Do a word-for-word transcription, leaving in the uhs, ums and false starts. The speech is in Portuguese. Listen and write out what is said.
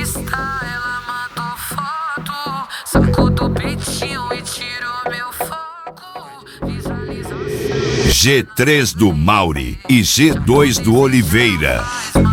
Insta, ela mandou foto, sacou do peitinho e tirou meu foco. Visualização. G três do Mauri e G dois do Oliveira.